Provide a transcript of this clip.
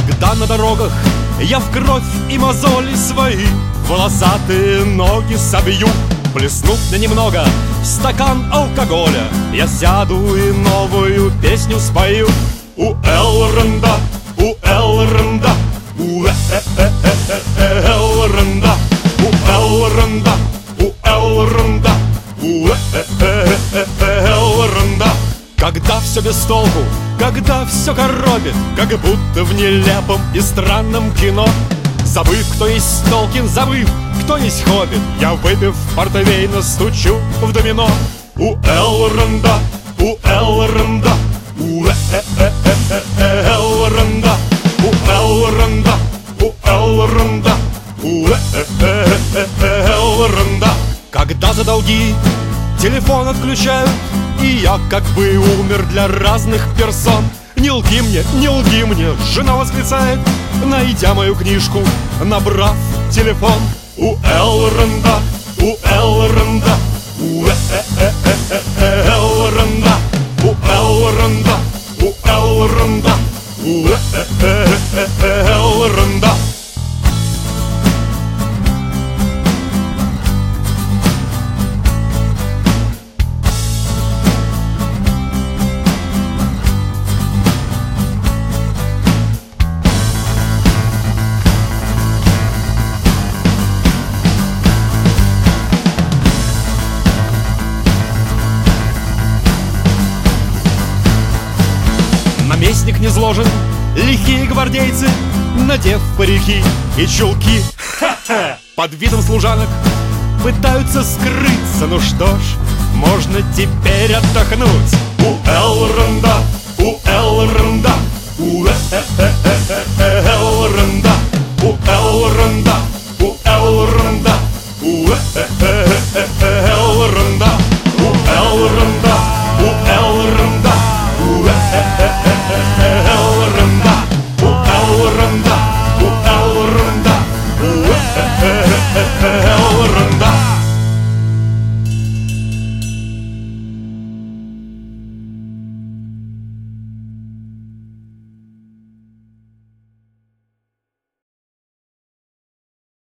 Когда на дорогах я в кровь и мозоли свои волосатые ноги собью, плеснув мне немного в стакан алкоголя, я сяду и новую песню спою. У Элронда, у Элронда, у Элронда, у Элронда, у Элронда, у Элронда. Когда все без толку, когда все коробит, как будто в нелепом и странном кино. Забыв, кто есть Толкин, забыв, кто есть Хоббит, я, выпив портвейна, стучу в домино. У Элронда, у Элронда, у Элронда, у Элронда, у Элронда, у Элронда. Когда за долги телефон отключают, и я как бы умер для разных персон. Не лги мне, не лги мне, жена восклицает, найдя мою книжку, набрав телефон. У Элронда, у Элронда, у Элронда, у Элронда, у Элронда, у Элронда. Наместник не сложен, лихие гвардейцы, надев парики и чулки, под видом служанок пытаются скрыться. Ну что ж, можно теперь отдохнуть. У Элронда, у Элронда,